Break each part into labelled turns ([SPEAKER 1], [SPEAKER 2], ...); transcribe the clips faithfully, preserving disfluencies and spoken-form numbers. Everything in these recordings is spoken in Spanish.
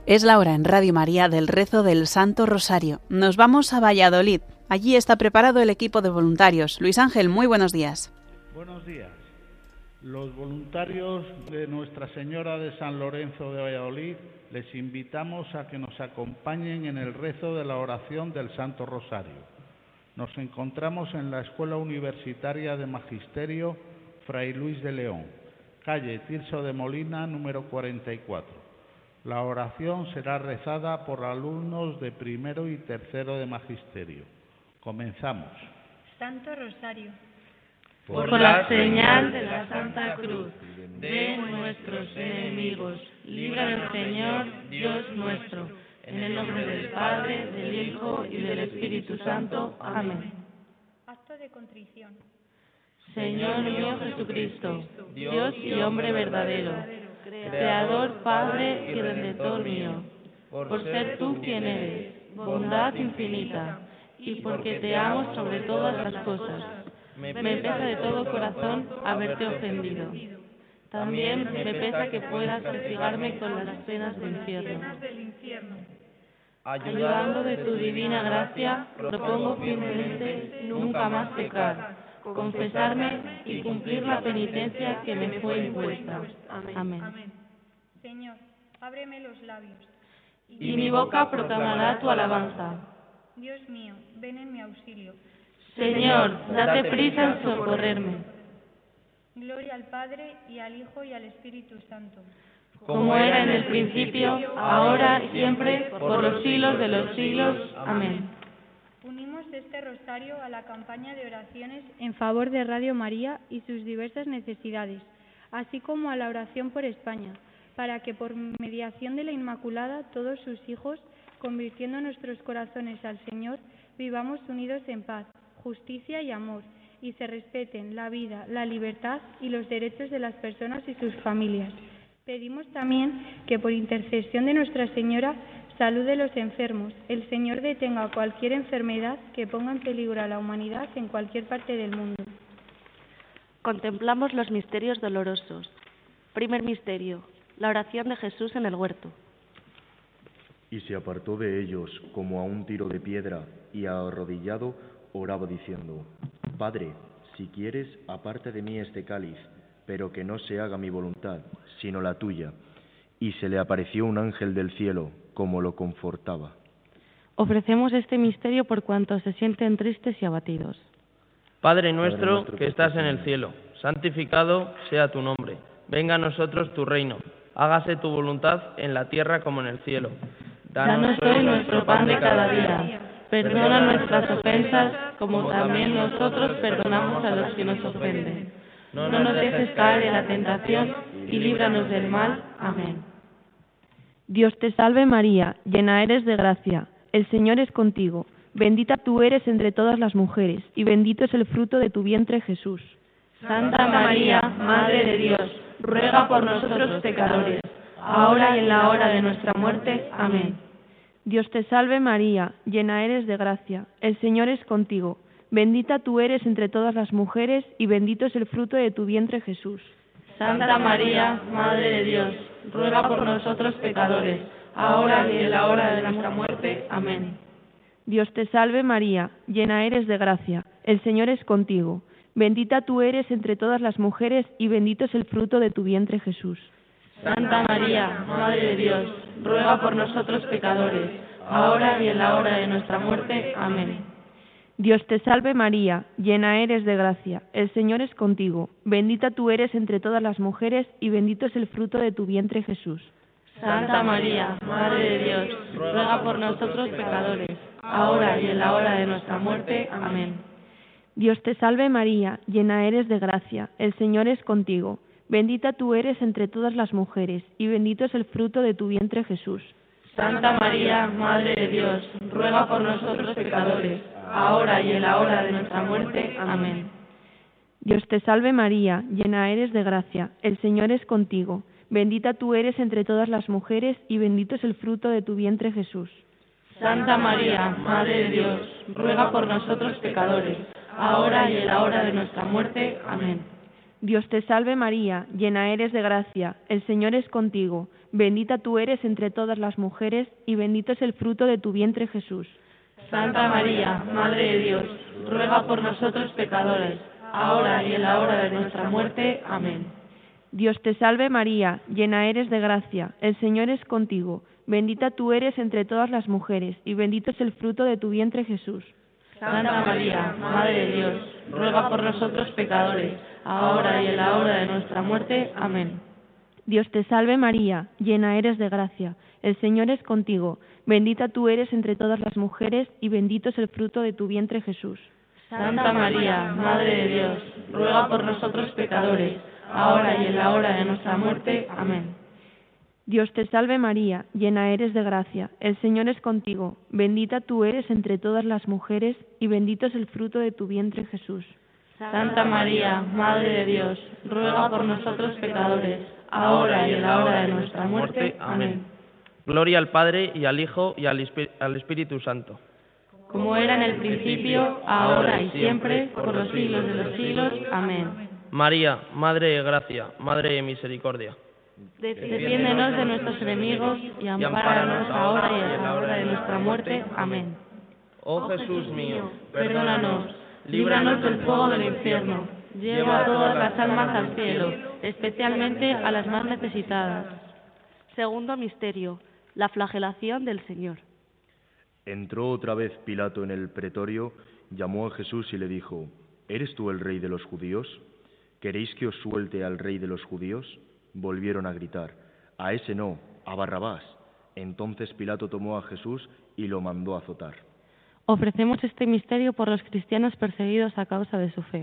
[SPEAKER 1] Es la hora en Radio María del rezo del Santo Rosario. Nos vamos a Valladolid. Allí está preparado el equipo de voluntarios. Luis Ángel, muy buenos días.
[SPEAKER 2] Buenos días. Los voluntarios de Nuestra Señora de San Lorenzo de Valladolid les invitamos a que nos acompañen en el rezo de la oración del Santo Rosario. Nos encontramos en la Escuela Universitaria de Magisterio Fray Luis de León, calle Tirso de Molina, número cuarenta y cuatro. La oración será rezada por alumnos de primero y tercero de Magisterio. Comenzamos.
[SPEAKER 3] Santo Rosario.
[SPEAKER 4] Por la señal de la Santa Cruz de nuestros enemigos, líbranos, Señor, Dios nuestro, en el nombre del Padre, del Hijo y del Espíritu Santo. Amén.
[SPEAKER 3] Acto de contrición.
[SPEAKER 4] Señor mío Jesucristo, Dios y hombre verdadero, Creador, Padre y Redentor mío, por ser tú quien eres, bondad infinita, y porque te amo sobre todas las cosas, me pesa de todo corazón haberte ofendido. También me pesa que puedas castigarme con las penas del infierno. Ayudando de tu divina gracia, propongo firmemente nunca más pecar, confesarme y cumplir la penitencia que me fue impuesta. Amén.
[SPEAKER 3] Señor, ábreme los labios.
[SPEAKER 4] Y mi boca proclamará tu alabanza.
[SPEAKER 3] Dios mío, ven en mi auxilio.
[SPEAKER 4] Señor, date prisa en socorrerme.
[SPEAKER 3] Gloria al Padre, y al Hijo, y al Espíritu Santo.
[SPEAKER 4] Como era en el principio, ahora y siempre, por los siglos de los siglos. Amén.
[SPEAKER 3] Unimos este rosario a la campaña de oraciones en favor de Radio María y sus diversas necesidades, así como a la oración por España, para que por mediación de la Inmaculada todos sus hijos, convirtiendo nuestros corazones al Señor, vivamos unidos en paz, justicia y amor, y se respeten la vida, la libertad y los derechos de las personas y sus familias. Pedimos también que por intercesión de Nuestra Señora salude a los enfermos, el Señor detenga cualquier enfermedad que ponga en peligro a la humanidad en cualquier parte del mundo.
[SPEAKER 5] Contemplamos los misterios dolorosos. Primer misterio, la oración de Jesús en el huerto.
[SPEAKER 6] Y se apartó de ellos como a un tiro de piedra, y arrodillado oraba diciendo: Padre, si quieres, aparte de mí este cáliz, pero que no se haga mi voluntad, sino la tuya. Y se le apareció un ángel del cielo, como lo confortaba.
[SPEAKER 5] Ofrecemos este misterio por cuantos se sienten tristes y abatidos.
[SPEAKER 7] Padre nuestro, Padre nuestro que estás en el cielo, santificado sea tu nombre. Venga a nosotros tu reino. Hágase tu voluntad en la tierra como en el cielo.
[SPEAKER 4] Danos hoy nuestro pan de cada día. Perdona nuestras ofensas, como también nosotros perdonamos a los que nos ofenden. No nos dejes caer en la tentación y líbranos del mal. Amén.
[SPEAKER 8] Dios te salve María, llena eres de gracia, el Señor es contigo. Bendita tú eres entre todas las mujeres, y bendito es el fruto de tu vientre Jesús.
[SPEAKER 4] Santa María, Madre de Dios, ruega por nosotros pecadores, ahora y en la hora de nuestra muerte. Amén.
[SPEAKER 8] Dios te salve María, llena eres de gracia, el Señor es contigo. Bendita tú eres entre todas las mujeres, y bendito es el fruto de tu vientre Jesús.
[SPEAKER 4] Santa María, Madre de Dios, ruega por nosotros pecadores, ahora y en la hora de nuestra muerte. Amén.
[SPEAKER 8] Dios te salve María, llena eres de gracia, el Señor es contigo. Bendita tú eres entre todas las mujeres, y bendito es el fruto de tu vientre Jesús.
[SPEAKER 4] Santa María, Madre de Dios, ruega por nosotros pecadores, ahora y en la hora de nuestra muerte. Amén.
[SPEAKER 8] Dios te salve María, llena eres de gracia, el Señor es contigo. Bendita tú eres entre todas las mujeres, y bendito es el fruto de tu vientre Jesús.
[SPEAKER 4] Santa María, Madre de Dios, ruega por nosotros pecadores, ahora y en la hora de nuestra muerte. Amén.
[SPEAKER 8] Dios te salve María, llena eres de gracia, el Señor es contigo. Bendita tú eres entre todas las mujeres, y bendito es el fruto de tu vientre Jesús.
[SPEAKER 4] Santa María, Madre de Dios, ruega por nosotros pecadores, ahora y en la hora de nuestra muerte. Amén.
[SPEAKER 8] Dios te salve María, llena eres de gracia, el Señor es contigo. Bendita tú eres entre todas las mujeres, y bendito es el fruto de tu vientre Jesús.
[SPEAKER 4] Santa María, Madre de Dios, ruega por nosotros pecadores, ahora y en la hora de nuestra muerte. Amén.
[SPEAKER 8] Dios te salve María, llena eres de gracia, el Señor es contigo, bendita tú eres entre todas las mujeres y bendito es el fruto de tu vientre Jesús.
[SPEAKER 4] Santa María, Madre de Dios, ruega por nosotros pecadores, ahora y en la hora de nuestra muerte. Amén.
[SPEAKER 8] Dios te salve María, llena eres de gracia, el Señor es contigo, bendita tú eres entre todas las mujeres y bendito es el fruto de tu vientre Jesús.
[SPEAKER 4] Santa María, Madre de Dios, ruega por nosotros pecadores, ahora y en la hora de nuestra muerte. Amén.
[SPEAKER 8] Dios te salve María, llena eres de gracia, el Señor es contigo, bendita tú eres entre todas las mujeres y bendito es el fruto de tu vientre Jesús.
[SPEAKER 4] Santa María, Madre de Dios, ruega por nosotros pecadores, ahora y en la hora de nuestra muerte. Amén.
[SPEAKER 8] Dios te salve María, llena eres de gracia, el Señor es contigo, bendita tú eres entre todas las mujeres y bendito es el fruto de tu vientre Jesús.
[SPEAKER 4] Santa María, Madre de Dios, ruega por nosotros pecadores, ahora y en la hora de nuestra muerte. Amén.
[SPEAKER 7] Gloria al Padre, y al Hijo, y al Espíritu Santo.
[SPEAKER 4] Como era en el principio, ahora y siempre, por los siglos de los siglos. Amén.
[SPEAKER 7] María, Madre de Gracia, Madre de Misericordia.
[SPEAKER 4] Defiéndenos de nuestros enemigos y ampáranos ahora y en la hora de nuestra muerte. Amén.
[SPEAKER 7] Oh Jesús mío,
[SPEAKER 4] perdónanos, líbranos del fuego del infierno, lleva a todas las almas al cielo, especialmente a las más necesitadas.
[SPEAKER 5] Segundo misterio, la flagelación del Señor.
[SPEAKER 6] Entró otra vez Pilato en el pretorio, llamó a Jesús y le dijo: ¿Eres tú el rey de los judíos? ¿Queréis que os suelte al rey de los judíos? Volvieron a gritar: a ese no, a Barrabás. Entonces Pilato tomó a Jesús y lo mandó azotar.
[SPEAKER 4] Ofrecemos este misterio por los cristianos perseguidos a causa de su fe.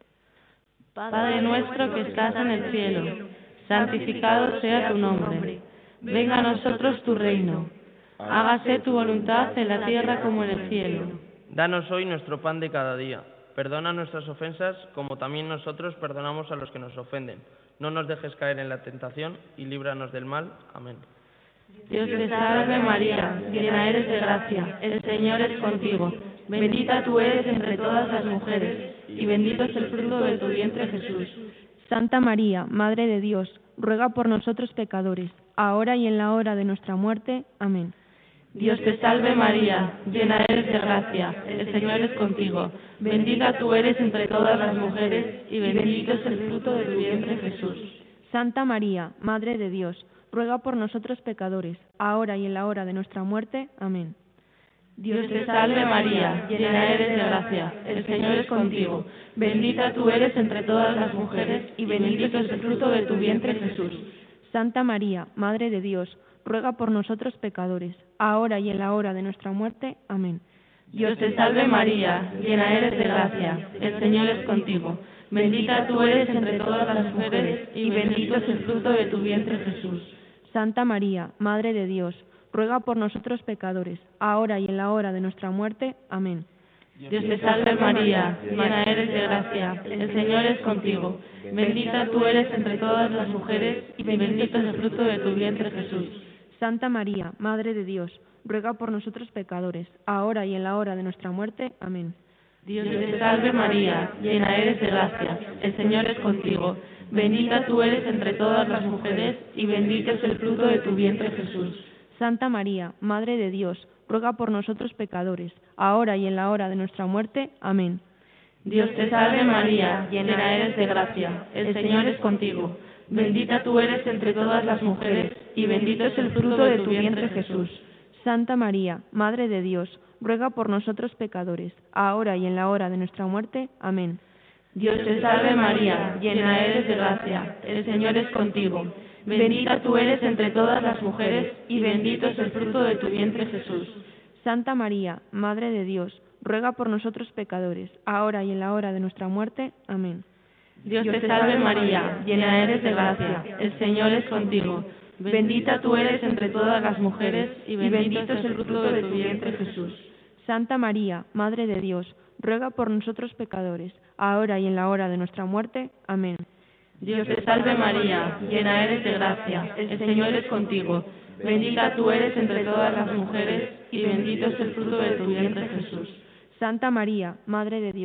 [SPEAKER 4] Padre nuestro que estás en el cielo, santificado sea tu nombre. Venga a nosotros tu reino. Hágase tu voluntad en la tierra como en el cielo.
[SPEAKER 7] Danos hoy nuestro pan de cada día. Perdona nuestras ofensas, como también nosotros perdonamos a los que nos ofenden. No nos dejes caer en la tentación y líbranos del mal. Amén.
[SPEAKER 4] Dios te salve María, llena eres de gracia, el Señor es contigo. Bendita tú eres entre todas las mujeres, y bendito es el fruto de tu vientre Jesús.
[SPEAKER 8] Santa María, Madre de Dios, ruega por nosotros pecadores, ahora y en la hora de nuestra muerte. Amén.
[SPEAKER 4] Dios te salve María, llena eres de gracia, el Señor es contigo. Bendita tú eres entre todas las mujeres, y bendito es el fruto de tu vientre Jesús.
[SPEAKER 8] Santa María, Madre de Dios, ruega por nosotros pecadores, ahora y en la hora de nuestra muerte. Amén.
[SPEAKER 4] Dios te salve María, llena eres de gracia, el Señor es contigo. Bendita tú eres entre todas las mujeres, y bendito es el fruto de tu vientre Jesús.
[SPEAKER 8] Santa María, Madre de Dios, ruega por nosotros pecadores, ahora y en la hora de nuestra muerte. Amén.
[SPEAKER 4] Dios te salve María, llena eres de gracia, el Señor es contigo. Bendita tú eres entre todas las mujeres, y bendito es el fruto de tu vientre Jesús.
[SPEAKER 8] Santa María, Madre de Dios, ruega por nosotros pecadores, ahora y en la hora de nuestra muerte. Amén.
[SPEAKER 4] Dios te salve María, llena eres de gracia, el Señor es contigo. Bendita tú eres entre todas las mujeres, y bendito es el fruto de tu vientre Jesús.
[SPEAKER 8] Santa María, Madre de Dios, ruega por nosotros pecadores, ahora y en la hora de nuestra muerte. Amén.
[SPEAKER 4] Dios te salve María, llena eres de gracia, el Señor es contigo. Bendita tú eres entre todas las mujeres, y bendito es el fruto de tu vientre Jesús.
[SPEAKER 8] Santa María, Madre de Dios, ruega por nosotros pecadores, ahora y en la hora de nuestra muerte. Amén.
[SPEAKER 4] Dios te salve María, llena eres de gracia, el Señor es contigo. Bendita tú eres entre todas las mujeres, y bendito es el fruto de tu vientre Jesús.
[SPEAKER 8] Santa María, Madre de Dios, ruega por nosotros pecadores, ahora y en la hora de nuestra muerte. Amén.
[SPEAKER 4] Dios te salve María, llena eres de gracia, el Señor es contigo. Bendita tú eres entre todas las mujeres, y bendito es el fruto de tu vientre Jesús.
[SPEAKER 8] Santa María, Madre de Dios, ruega por nosotros pecadores, ahora y en la hora de nuestra muerte. Amén.
[SPEAKER 4] Dios te salve María, llena eres de gracia, el Señor es contigo. Bendita tú eres entre todas las mujeres, y bendito es el fruto de tu vientre Jesús.
[SPEAKER 8] Santa María, Madre de Dios, ruega por nosotros pecadores, ahora y en la hora de nuestra muerte. Amén.
[SPEAKER 4] Dios te salve María, llena eres de gracia, el Señor es contigo. Bendita tú eres entre todas las mujeres, y bendito es el fruto de tu vientre Jesús.
[SPEAKER 8] Santa María, Madre de Dios,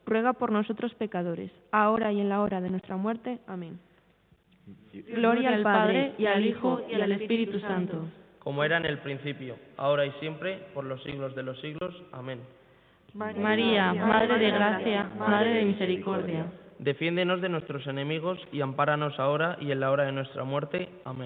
[SPEAKER 8] ruega por nosotros pecadores, ahora y en la hora de nuestra muerte. Amén. Gloria al Padre, y al Hijo, y al Espíritu Santo.
[SPEAKER 7] Como era en el principio, ahora y siempre, por los siglos de los siglos. Amén.
[SPEAKER 4] María, Madre de Gracia, Madre de Misericordia,
[SPEAKER 7] defiéndenos de nuestros enemigos y ampáranos ahora y en la hora de nuestra muerte. Amén.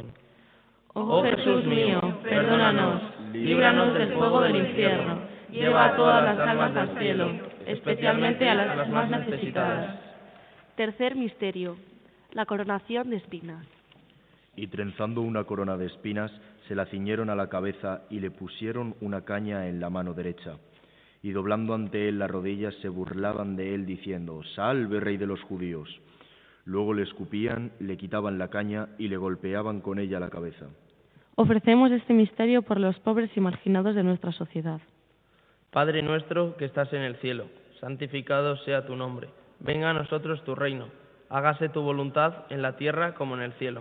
[SPEAKER 4] Oh Jesús mío, perdónanos, líbranos del fuego del infierno, lleva a todas las almas al cielo, especialmente a las más necesitadas.
[SPEAKER 5] Tercer misterio, la coronación de espinas.
[SPEAKER 6] Y trenzando una corona de espinas, se la ciñeron a la cabeza y le pusieron una caña en la mano derecha. Y doblando ante él las rodillas, se burlaban de él, diciendo: «Salve, Rey de los judíos». Luego le escupían, le quitaban la caña y le golpeaban con ella la cabeza.
[SPEAKER 8] Ofrecemos este misterio por los pobres y marginados de nuestra sociedad.
[SPEAKER 7] Padre nuestro que estás en el cielo, santificado sea tu nombre. Venga a nosotros tu reino. Hágase tu voluntad en la tierra como en el cielo.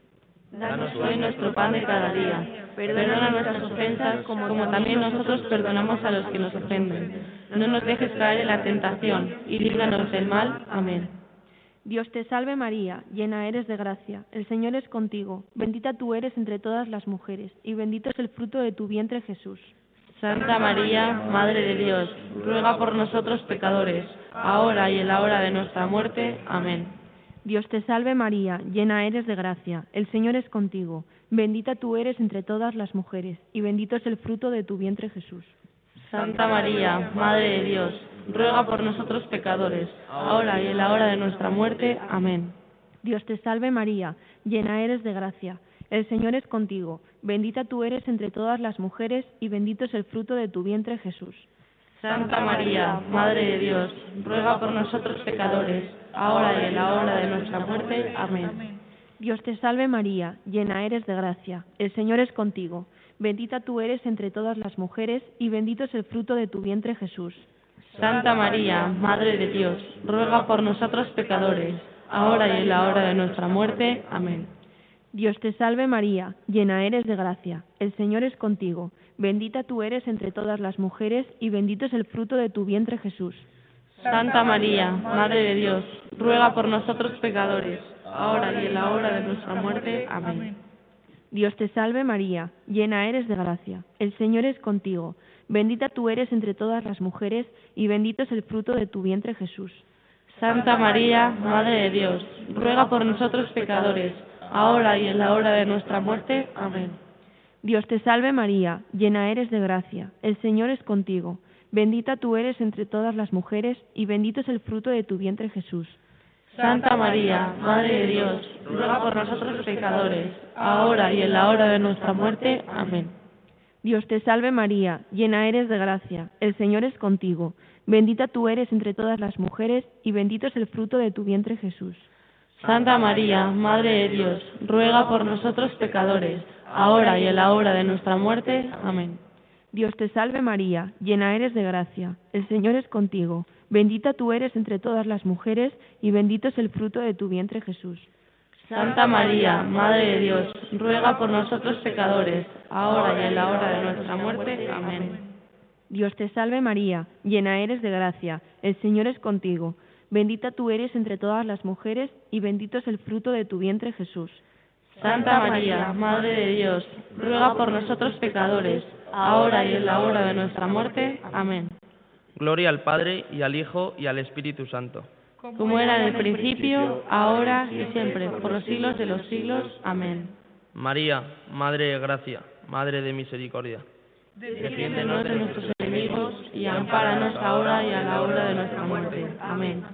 [SPEAKER 4] Danos hoy nuestro pan de cada día. Perdona nuestras ofensas como también nosotros perdonamos a los que nos ofenden. No nos dejes caer en la tentación y líbranos del mal. Amén.
[SPEAKER 8] Dios te salve María, llena eres de gracia, el Señor es contigo, bendita tú eres entre todas las mujeres, y bendito es el fruto de tu vientre Jesús.
[SPEAKER 4] Santa María, Madre de Dios, ruega por nosotros pecadores, ahora y en la hora de nuestra muerte. Amén.
[SPEAKER 8] Dios te salve María, llena eres de gracia, el Señor es contigo, bendita tú eres entre todas las mujeres, y bendito es el fruto de tu vientre Jesús.
[SPEAKER 4] Santa María, Madre de Dios, ruega por nosotros pecadores, ahora y en la hora de nuestra muerte. Amén.
[SPEAKER 8] Dios te salve María, llena eres de gracia, el Señor es contigo, bendita tú eres entre todas las mujeres, y bendito es el fruto de tu vientre Jesús.
[SPEAKER 4] Santa María, Madre de Dios, ruega por nosotros pecadores, ahora y en la hora de nuestra muerte. Amén.
[SPEAKER 8] Dios te salve María, llena eres de gracia, el Señor es contigo, bendita tú eres entre todas las mujeres, y bendito es el fruto de tu vientre Jesús.
[SPEAKER 4] Santa María, Madre de Dios, ruega por nosotros pecadores, ahora y en la hora de nuestra muerte. Amén.
[SPEAKER 8] Dios te salve María, llena eres de gracia, el Señor es contigo, bendita tú eres entre todas las mujeres, y bendito es el fruto de tu vientre Jesús.
[SPEAKER 4] Santa María, Madre de Dios, ruega por nosotros pecadores, ahora y en la hora de nuestra muerte. Amén.
[SPEAKER 8] Dios te salve María, llena eres de gracia, el Señor es contigo, bendita tú eres entre todas las mujeres, y bendito es el fruto de tu vientre Jesús.
[SPEAKER 4] Santa María, Madre de Dios, ruega por nosotros pecadores, ahora y en la hora de nuestra muerte. Amén.
[SPEAKER 8] Dios te salve María, llena eres de gracia, el Señor es contigo, bendita tú eres entre todas las mujeres, y bendito es el fruto de tu vientre Jesús.
[SPEAKER 4] Santa María, Madre de Dios, ruega por nosotros pecadores, ahora y en la hora de nuestra muerte. Amén.
[SPEAKER 8] Dios te salve María, llena eres de gracia, el Señor es contigo, bendita tú eres entre todas las mujeres, y bendito es el fruto de tu vientre Jesús.
[SPEAKER 4] Santa María, Madre de Dios, ruega por nosotros pecadores, ahora y en la hora de nuestra muerte. Amén.
[SPEAKER 8] Dios te salve María, llena eres de gracia, el Señor es contigo, bendita tú eres entre todas las mujeres, y bendito es el fruto de tu vientre Jesús.
[SPEAKER 4] Santa María, Madre de Dios, ruega por nosotros pecadores, ahora y en la hora de nuestra muerte. Amén.
[SPEAKER 8] Dios te salve María, llena eres de gracia, el Señor es contigo, bendita tú eres entre todas las mujeres, y bendito es el fruto de tu vientre Jesús.
[SPEAKER 4] Santa María, Madre de Dios, ruega por nosotros pecadores, ahora y en la hora de nuestra muerte. Amén.
[SPEAKER 7] Gloria al Padre, y al Hijo, y al Espíritu Santo.
[SPEAKER 4] Como era en el principio, ahora y siempre, por los siglos de los siglos. Amén.
[SPEAKER 7] María, Madre de Gracia, Madre de Misericordia,
[SPEAKER 4] defiéndenos de nuestros enemigos y ampáranos ahora y a la hora de nuestra muerte. Amén.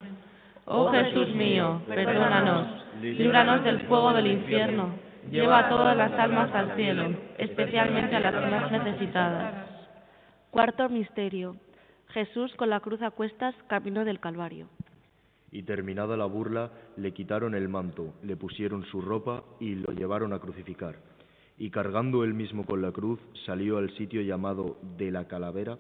[SPEAKER 4] Oh Jesús mío, perdónanos, líbranos del fuego del infierno, lleva a todas las almas al cielo, especialmente a las más necesitadas.
[SPEAKER 5] Cuarto misterio, Jesús con la cruz a cuestas, camino del Calvario.
[SPEAKER 6] Y terminada la burla, le quitaron el manto, le pusieron su ropa y lo llevaron a crucificar. Y cargando él mismo con la cruz, salió al sitio llamado de la Calavera.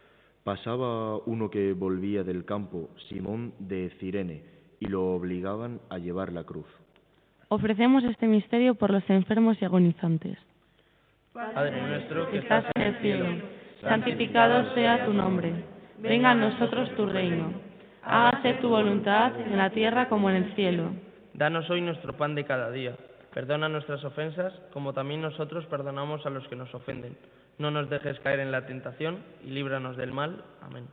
[SPEAKER 6] Pasaba uno que volvía del campo, Simón de Cirene, y lo obligaban a llevar la cruz.
[SPEAKER 8] Ofrecemos este misterio por los enfermos y agonizantes.
[SPEAKER 7] Padre nuestro que
[SPEAKER 4] estás en el cielo, santificado sea tu nombre. Venga a nosotros tu reino. hágase tu voluntad en la tierra como en el cielo.
[SPEAKER 7] Danos hoy nuestro pan de cada día. Perdona nuestras ofensas, como también nosotros perdonamos a los que nos ofenden. No nos dejes caer en la tentación y líbranos del mal. Amén.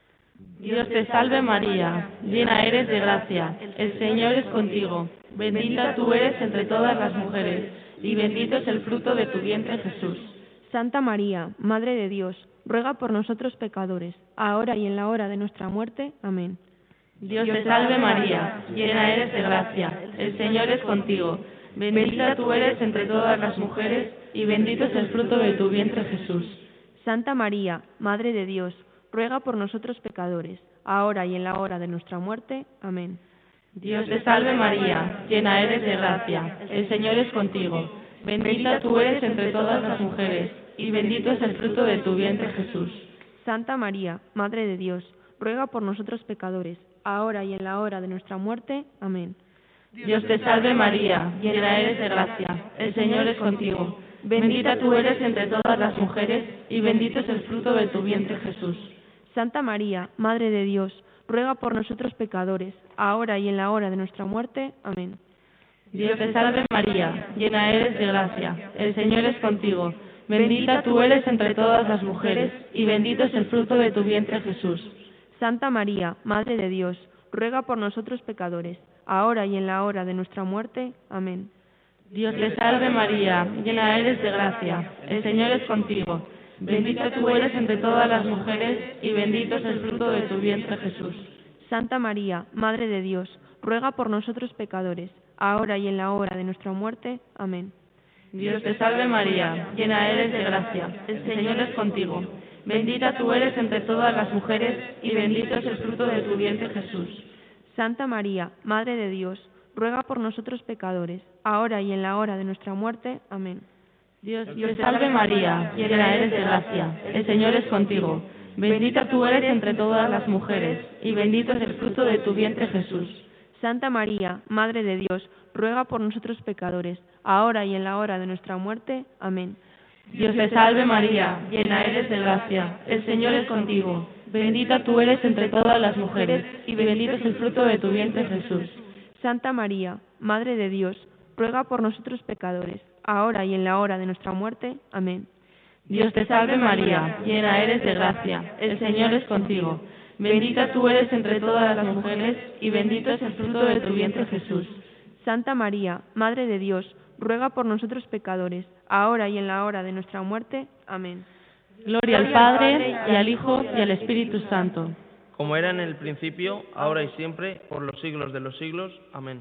[SPEAKER 4] Dios te salve María, llena eres de gracia, el Señor es contigo. Bendita tú eres entre todas las mujeres, y bendito es el fruto de tu vientre Jesús.
[SPEAKER 8] Santa María, Madre de Dios, ruega por nosotros pecadores, ahora y en la hora de nuestra muerte. Amén.
[SPEAKER 4] Dios te salve María, llena eres de gracia, el Señor es contigo. Bendita tú eres entre todas las mujeres, y bendito es el fruto de tu vientre Jesús.
[SPEAKER 8] Santa María, Madre de Dios, ruega por nosotros pecadores, ahora y en la hora de nuestra muerte. Amén.
[SPEAKER 4] Dios te salve María, llena eres de gracia, el Señor es contigo. Bendita tú eres entre todas las mujeres, y bendito es el fruto de tu vientre Jesús.
[SPEAKER 8] Santa María, Madre de Dios, ruega por nosotros pecadores, ahora y en la hora de nuestra muerte. Amén.
[SPEAKER 4] Dios te salve María, llena eres de gracia, el Señor es contigo. Bendita tú eres entre todas las mujeres, y bendito es el fruto de tu vientre Jesús.
[SPEAKER 8] Santa María, Madre de Dios, ruega por nosotros pecadores, ahora y en la hora de nuestra muerte. Amén.
[SPEAKER 4] Dios te salve María, llena eres de gracia, el Señor es contigo. Bendita tú eres entre todas las mujeres, y bendito es el fruto de tu vientre Jesús.
[SPEAKER 8] Santa María, Madre de Dios, ruega por nosotros pecadores, ahora y en la hora de nuestra muerte. Amén.
[SPEAKER 4] Dios te salve María, llena eres de gracia, el Señor es contigo. Bendita tú eres entre todas las mujeres, y bendito es el fruto de tu vientre Jesús.
[SPEAKER 8] Santa María, Madre de Dios, ruega por nosotros pecadores, ahora y en la hora de nuestra muerte. Amén.
[SPEAKER 4] Dios te salve María, llena eres de gracia, el Señor es contigo. Bendita tú eres entre todas las mujeres, y bendito es el fruto de tu vientre Jesús.
[SPEAKER 8] Santa María, Madre de Dios, ruega por nosotros pecadores, ahora y en la hora de nuestra muerte. Amén.
[SPEAKER 4] Dios te salve María, llena eres de gracia, el Señor es contigo. Bendita tú eres entre todas las mujeres, y bendito es el fruto de tu vientre Jesús.
[SPEAKER 8] Santa María, Madre de Dios, ruega por nosotros pecadores, ahora y en la hora de nuestra muerte. Amén.
[SPEAKER 4] Dios te salve María, llena eres de gracia, el Señor es contigo. Bendita tú eres entre todas las mujeres, y bendito es el fruto de tu vientre Jesús.
[SPEAKER 8] Santa María, Madre de Dios, ruega por nosotros pecadores, ahora y en la hora de nuestra muerte. Amén.
[SPEAKER 4] Dios te salve María, llena eres de gracia, el Señor es contigo. Bendita tú eres entre todas las mujeres, y bendito es el fruto de tu vientre Jesús.
[SPEAKER 8] Santa María, Madre de Dios, ruega por nosotros pecadores, ahora y en la hora de nuestra muerte. Amén.
[SPEAKER 4] Gloria al Padre, y al Hijo, y al Espíritu Santo.
[SPEAKER 7] Como era en el principio, ahora y siempre, por los siglos de los siglos. Amén.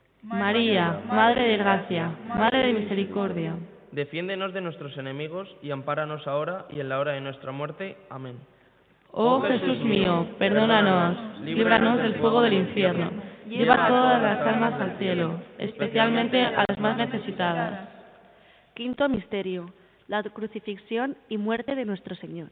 [SPEAKER 4] María, Madre de gracia, Madre de misericordia,
[SPEAKER 7] defiéndenos de nuestros enemigos y ampáranos ahora y en la hora de nuestra muerte. Amén.
[SPEAKER 4] Oh Jesús mío, perdónanos, líbranos del fuego del infierno, lleva todas las almas al cielo, especialmente a las más necesitadas.
[SPEAKER 5] Quinto misterio, la crucifixión y muerte de nuestro Señor.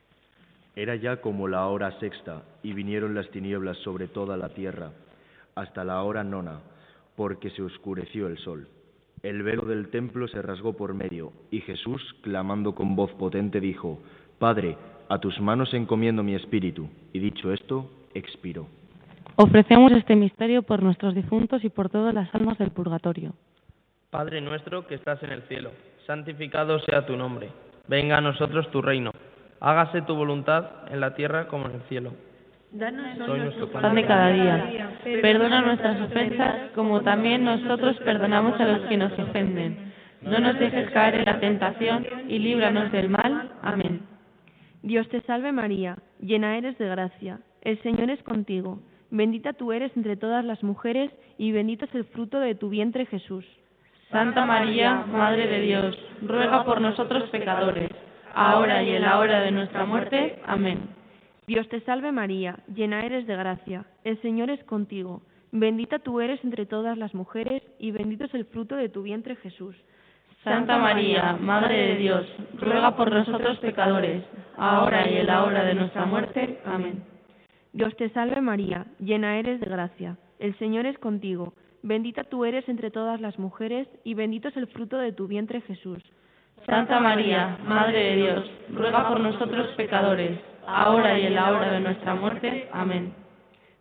[SPEAKER 6] Era ya como la hora sexta, y vinieron las tinieblas sobre toda la tierra, hasta la hora nona, porque se oscureció el sol. El velo del templo se rasgó por medio, y Jesús, clamando con voz potente, dijo: Padre, a tus manos encomiendo mi espíritu. Y dicho esto, expiró.
[SPEAKER 4] Ofrecemos este misterio por nuestros difuntos y por todas las almas del purgatorio.
[SPEAKER 7] Padre nuestro que estás en el cielo, santificado sea tu nombre. Venga a nosotros tu reino. Hágase tu voluntad en la tierra como en el cielo.
[SPEAKER 3] Danos
[SPEAKER 7] hoy nuestro
[SPEAKER 4] pan de cada día. Perdona nuestras ofensas, como también nosotros perdonamos a los que nos ofenden. No nos dejes caer en la tentación y líbranos del mal. Amén.
[SPEAKER 8] Dios te salve María, llena eres de gracia, el Señor es contigo. Bendita tú eres entre todas las mujeres, y bendito es el fruto de tu vientre Jesús.
[SPEAKER 4] Santa María, Madre de Dios, ruega por nosotros pecadores, ahora y en la hora de nuestra muerte. Amén.
[SPEAKER 8] Dios te salve María, llena eres de gracia, el Señor es contigo. Bendita tú eres entre todas las mujeres, y bendito es el fruto de tu vientre Jesús.
[SPEAKER 4] Santa María, Madre de Dios, ruega por nosotros pecadores, ahora y en la hora de nuestra muerte. Amén.
[SPEAKER 8] Dios te salve María, llena eres de gracia, el Señor es contigo. Bendita tú eres entre todas las mujeres, y bendito es el fruto de tu vientre Jesús.
[SPEAKER 4] Santa María, Madre de Dios, ruega por nosotros pecadores, ahora y en la hora de nuestra muerte. Amén.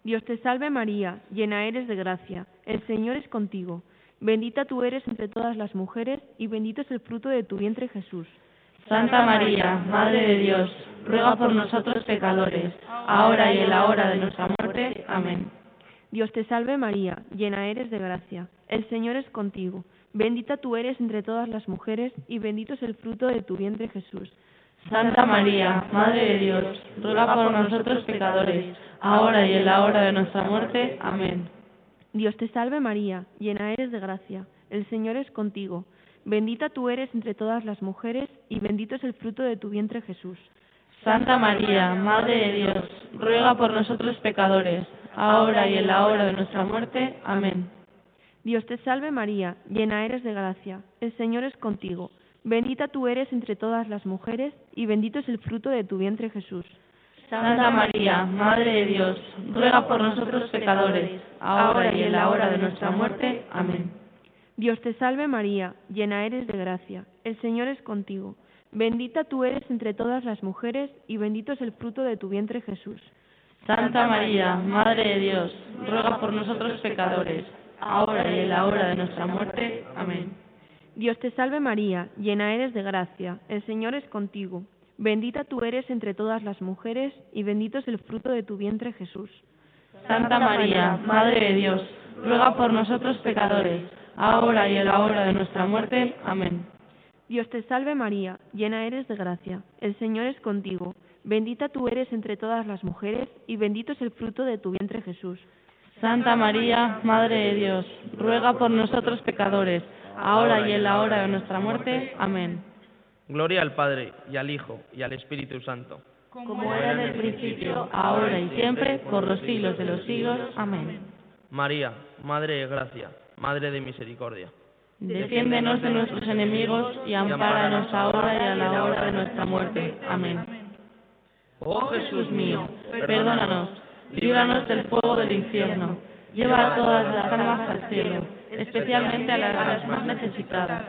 [SPEAKER 8] Dios te salve María, llena eres de gracia, el Señor es contigo. Bendita tú eres entre todas las mujeres, y bendito es el fruto de tu vientre Jesús.
[SPEAKER 4] Santa María, Madre de Dios, ruega por nosotros pecadores, ahora y en la hora de nuestra muerte. Amén.
[SPEAKER 8] Dios te salve María, llena eres de gracia, el Señor es contigo. Bendita tú eres entre todas las mujeres, y bendito es el fruto de tu vientre Jesús.
[SPEAKER 4] Santa María, Madre de Dios, ruega por nosotros pecadores, ahora y en la hora de nuestra muerte. Amén.
[SPEAKER 8] Dios te salve María, llena eres de gracia, el Señor es contigo. Bendita tú eres entre todas las mujeres, y bendito es el fruto de tu vientre Jesús.
[SPEAKER 4] Santa María, Madre de Dios, ruega por nosotros pecadores, ahora y en la hora de nuestra muerte. Amén.
[SPEAKER 8] Dios te salve María, llena eres de gracia, el Señor es contigo. Bendita tú eres entre todas las mujeres, y bendito es el fruto de tu vientre Jesús.
[SPEAKER 4] Santa María, Madre de Dios, ruega por nosotros pecadores, ahora y en la hora de nuestra muerte. Amén.
[SPEAKER 8] Dios te salve María, llena eres de gracia, el Señor es contigo. Bendita tú eres entre todas las mujeres, y bendito es el fruto de tu vientre Jesús.
[SPEAKER 4] Santa María, Madre de Dios, ruega por nosotros pecadores, ahora y en la hora de nuestra muerte. Amén.
[SPEAKER 8] Dios te salve María, llena eres de gracia, el Señor es contigo. Bendita tú eres entre todas las mujeres, y bendito es el fruto de tu vientre Jesús.
[SPEAKER 4] Santa María, Madre de Dios, ruega por nosotros pecadores, ahora y en la hora de nuestra muerte. Amén.
[SPEAKER 8] Dios te salve María, llena eres de gracia, el Señor es contigo. Bendita tú eres entre todas las mujeres, y bendito es el fruto de tu vientre Jesús.
[SPEAKER 4] Santa María, Madre de Dios, ruega por nosotros pecadores, ahora y en la hora de nuestra muerte. Amén.
[SPEAKER 7] Gloria al Padre, y al Hijo, y al Espíritu Santo.
[SPEAKER 4] Como era en el principio, ahora y siempre, por los siglos de los siglos. Amén.
[SPEAKER 7] María, Madre de Gracia, Madre de Misericordia.
[SPEAKER 4] Defiéndenos de nuestros enemigos, y ampáranos ahora y a la hora de nuestra muerte. Amén. Oh Jesús mío, perdónanos, líbranos del fuego del infierno, lleva a todas las almas al cielo, especialmente a las más necesitadas.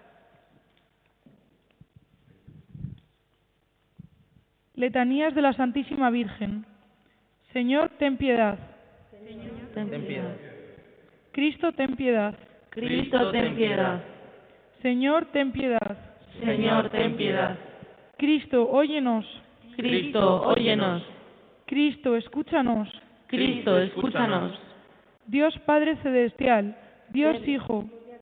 [SPEAKER 9] Letanías de la Santísima Virgen. Señor, ten piedad.
[SPEAKER 4] Ten piedad.
[SPEAKER 9] Cristo, ten piedad.
[SPEAKER 4] Cristo, ten piedad.
[SPEAKER 9] Señor, ten piedad.
[SPEAKER 4] Señor, ten piedad.
[SPEAKER 9] Cristo, óyenos.
[SPEAKER 4] Cristo, óyenos.
[SPEAKER 9] Cristo, escúchanos.
[SPEAKER 4] Cristo, escúchanos.
[SPEAKER 9] Dios Padre Celestial, Dios Hijo,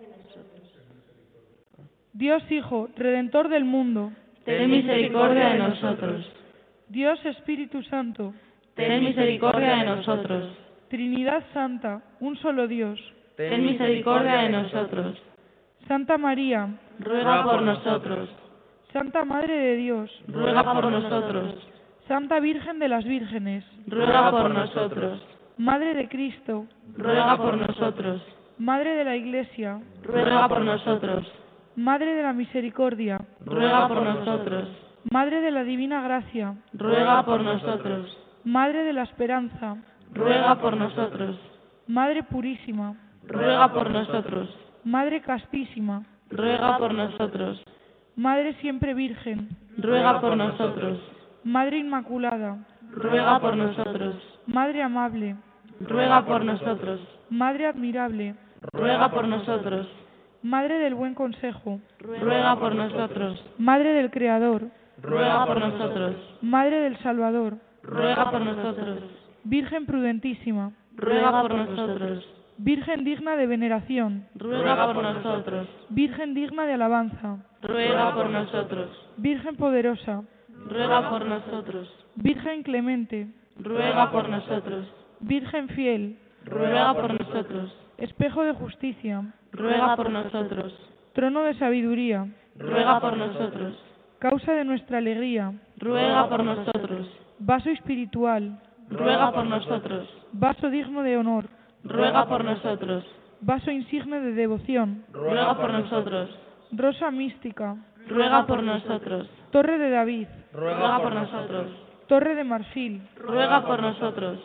[SPEAKER 9] Dios Hijo, Redentor del mundo.
[SPEAKER 4] Ten misericordia de nosotros.
[SPEAKER 9] Dios Espíritu Santo,
[SPEAKER 4] ten misericordia de nosotros.
[SPEAKER 9] Trinidad Santa, un solo Dios.
[SPEAKER 4] Ten misericordia de nosotros.
[SPEAKER 9] Santa María,
[SPEAKER 4] ruega por nosotros.
[SPEAKER 9] Santa Madre de Dios,
[SPEAKER 4] ruega por nosotros.
[SPEAKER 9] Santa Virgen de las Vírgenes,
[SPEAKER 4] ruega por nosotros.
[SPEAKER 9] Madre de Cristo,
[SPEAKER 4] ruega por nosotros.
[SPEAKER 9] Madre de la Iglesia,
[SPEAKER 4] ruega por nosotros.
[SPEAKER 9] Madre de la Misericordia,
[SPEAKER 4] ruega por nosotros.
[SPEAKER 9] Madre de la Divina Gracia,
[SPEAKER 4] ruega por nosotros.
[SPEAKER 9] Madre de la Esperanza,
[SPEAKER 4] ruega por nosotros.
[SPEAKER 9] Madre Purísima,
[SPEAKER 4] ruega por nosotros.
[SPEAKER 9] Madre Castísima,
[SPEAKER 4] ruega por nosotros.
[SPEAKER 9] Madre Siempre Virgen,
[SPEAKER 4] ruega por nosotros.
[SPEAKER 9] Madre Inmaculada,
[SPEAKER 4] ruega por nosotros.
[SPEAKER 9] Madre Amable,
[SPEAKER 4] ruega por nosotros.
[SPEAKER 9] Madre Admirable,
[SPEAKER 4] ruega por nosotros.
[SPEAKER 9] Madre del Buen Consejo,
[SPEAKER 4] ruega por nosotros.
[SPEAKER 9] Madre del Creador,
[SPEAKER 4] ruega por nosotros.
[SPEAKER 9] Madre del Salvador,
[SPEAKER 4] ruega por nosotros.
[SPEAKER 9] Virgen prudentísima,
[SPEAKER 4] ruega por nosotros.
[SPEAKER 9] Virgen digna de veneración,
[SPEAKER 4] ruega por nosotros.
[SPEAKER 9] Virgen digna de alabanza,
[SPEAKER 4] ruega por nosotros.
[SPEAKER 9] Virgen poderosa,
[SPEAKER 4] ruega por nosotros.
[SPEAKER 9] Virgen clemente,
[SPEAKER 4] ruega por nosotros.
[SPEAKER 9] Virgen fiel,
[SPEAKER 4] ruega por nosotros.
[SPEAKER 9] Espejo de justicia,
[SPEAKER 4] ruega por nosotros.
[SPEAKER 9] Trono de sabiduría,
[SPEAKER 4] ruega por nosotros.
[SPEAKER 9] Causa de nuestra alegría,
[SPEAKER 4] ruega por nosotros.
[SPEAKER 9] Vaso espiritual,
[SPEAKER 4] ruega por nosotros.
[SPEAKER 9] Vaso digno de honor,
[SPEAKER 4] ruega por nosotros.
[SPEAKER 9] Vaso insigne de devoción,
[SPEAKER 4] ruega por nosotros.
[SPEAKER 9] Rosa mística,
[SPEAKER 4] ruega por nosotros.
[SPEAKER 9] Torre de David,
[SPEAKER 4] ruega por nosotros.
[SPEAKER 9] Torre de marfil,
[SPEAKER 4] ruega por nosotros.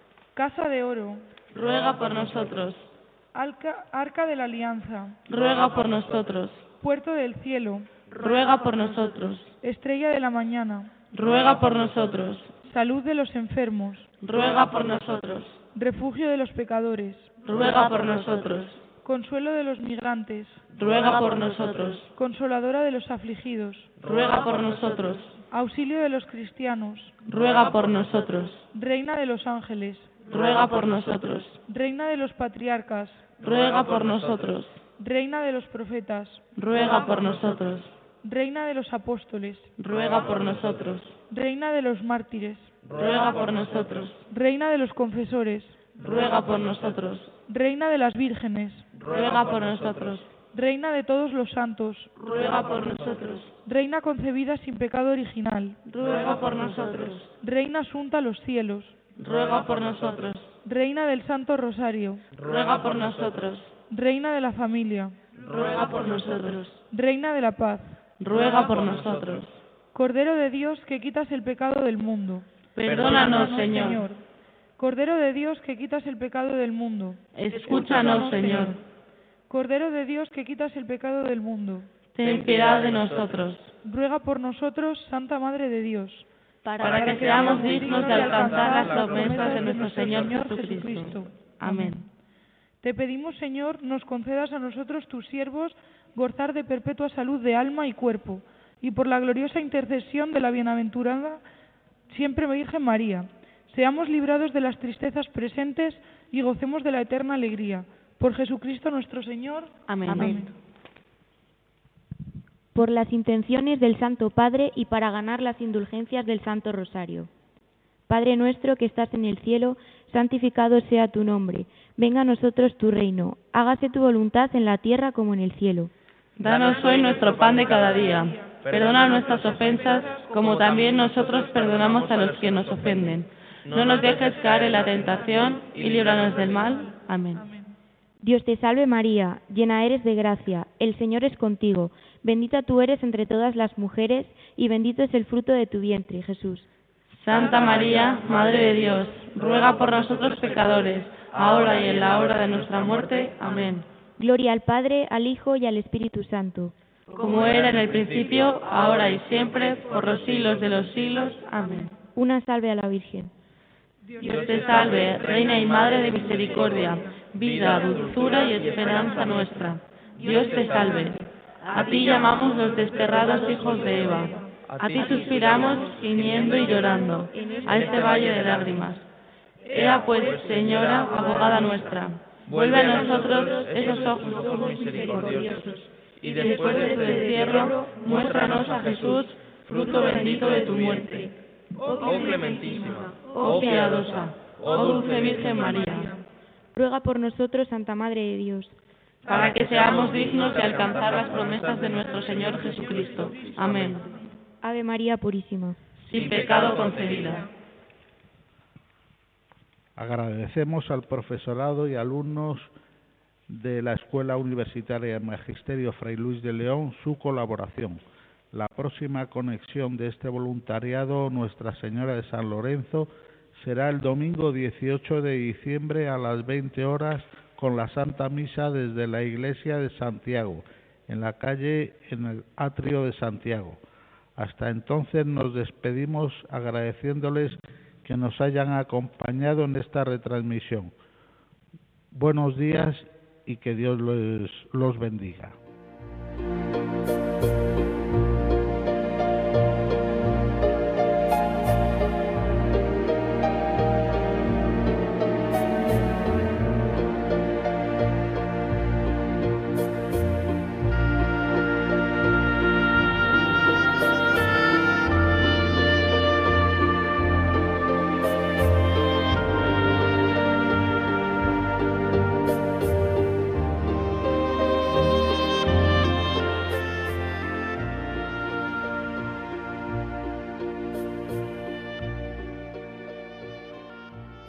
[SPEAKER 9] Casa de oro,
[SPEAKER 4] ruega por nosotros.
[SPEAKER 9] Arca, Arca de la Alianza,
[SPEAKER 4] ruega por nosotros.
[SPEAKER 9] Puerto del cielo,
[SPEAKER 4] ruega por nosotros.
[SPEAKER 9] Estrella de la mañana,
[SPEAKER 4] ruega por nosotros.
[SPEAKER 9] Salud de los enfermos,
[SPEAKER 4] ruega por nosotros.
[SPEAKER 9] Refugio de los pecadores,
[SPEAKER 4] Ruega por nosotros.
[SPEAKER 9] consuelo de los migrantes,
[SPEAKER 4] Ruega por nosotros.
[SPEAKER 9] consoladora de los afligidos,
[SPEAKER 4] Ruega por nosotros.
[SPEAKER 9] auxilio de los cristianos,
[SPEAKER 4] Ruega por nosotros.
[SPEAKER 9] reina de los ángeles,
[SPEAKER 4] Ruega por nosotros.
[SPEAKER 9] reina de los patriarcas,
[SPEAKER 4] Ruega por nosotros.
[SPEAKER 9] reina de los profetas,
[SPEAKER 4] Ruega por nosotros.
[SPEAKER 9] reina de los apóstoles,
[SPEAKER 4] Ruega por nosotros.
[SPEAKER 9] reina de los mártires,
[SPEAKER 4] Ruega por nosotros.
[SPEAKER 9] reina de los confesores,
[SPEAKER 4] Ruega por nosotros.
[SPEAKER 9] reina de las vírgenes,
[SPEAKER 4] Ruega por nosotros.
[SPEAKER 9] reina de todos los santos,
[SPEAKER 4] Ruega por nosotros.
[SPEAKER 9] reina concebida sin pecado original,
[SPEAKER 4] Ruega por nosotros.
[SPEAKER 9] reina asunta a los cielos,
[SPEAKER 4] Ruega por nosotros.
[SPEAKER 9] reina del Santo Rosario,
[SPEAKER 4] Ruega por nosotros.
[SPEAKER 9] reina de la familia,
[SPEAKER 4] Ruega por nosotros.
[SPEAKER 9] reina de la paz,
[SPEAKER 4] Ruega por nosotros.
[SPEAKER 9] Cordero de Dios que quitas el pecado del mundo.
[SPEAKER 4] Perdónanos, Señor.
[SPEAKER 9] Cordero de Dios que quitas el pecado del mundo.
[SPEAKER 4] Escúchanos, Señor.
[SPEAKER 9] Cordero de Dios que quitas el pecado del mundo.
[SPEAKER 4] Ten piedad de nosotros,
[SPEAKER 9] Ruega por nosotros, Santa Madre de Dios,
[SPEAKER 4] para que seamos dignos de alcanzar las promesas de nuestro Señor Jesucristo. Amén.
[SPEAKER 9] Te pedimos, Señor, nos concedas a nosotros, tus siervos, gozar de perpetua salud de alma y cuerpo, y por la gloriosa intercesión de la bienaventurada siempre Virgen María, seamos librados de las tristezas presentes y gocemos de la eterna alegría. Por Jesucristo nuestro Señor.
[SPEAKER 5] Amén.
[SPEAKER 9] Amén.
[SPEAKER 5] Por las intenciones del Santo Padre y para ganar las indulgencias del Santo Rosario. Padre nuestro que estás en el cielo, santificado sea tu nombre. Venga a nosotros tu reino. Hágase tu voluntad en la tierra como en el cielo.
[SPEAKER 4] Danos hoy nuestro pan de cada día. Perdona nuestras ofensas, como también nosotros perdonamos a los que nos ofenden. No nos dejes caer en la tentación y líbranos del mal. Amén.
[SPEAKER 5] Dios te salve María, llena eres de gracia, el Señor es contigo. Bendita tú eres entre todas las mujeres, y bendito es el fruto de tu vientre, Jesús.
[SPEAKER 4] Santa María, Madre de Dios, ruega por nosotros pecadores, ahora y en la hora de nuestra muerte. Amén.
[SPEAKER 5] Gloria al Padre, al Hijo y al Espíritu Santo.
[SPEAKER 4] Como era en el principio, ahora y siempre, por los siglos de los siglos. Amén.
[SPEAKER 5] Una salve a la Virgen.
[SPEAKER 4] Dios te salve, Reina y Madre de misericordia, vida, dulzura y esperanza nuestra. Dios te salve. A ti llamamos los desterrados hijos de Eva. A ti suspiramos, gimiendo y llorando, a este valle de lágrimas. Ea pues, Señora, abogada nuestra, vuelve a nosotros esos ojos misericordiosos, y después de tu destierro, muéstranos a Jesús, fruto bendito de tu muerte. Oh clementísima, oh piadosa, oh dulce Virgen María,
[SPEAKER 5] ruega por nosotros, Santa Madre de Dios,
[SPEAKER 4] para que seamos dignos de alcanzar las promesas de nuestro Señor Jesucristo. Amén.
[SPEAKER 5] Ave María Purísima,
[SPEAKER 4] sin pecado concebida.
[SPEAKER 2] Agradecemos al profesorado y alumnos de la Escuela Universitaria de Magisterio Fray Luis de León su colaboración. La próxima conexión de este voluntariado Nuestra Señora de San Lorenzo será el domingo dieciocho de diciembre a las veinte horas con la Santa Misa desde la Iglesia de Santiago, en la calle en el Atrio de Santiago. Hasta entonces nos despedimos agradeciéndoles que nos hayan acompañado en esta retransmisión. Buenos días y que Dios los, los bendiga.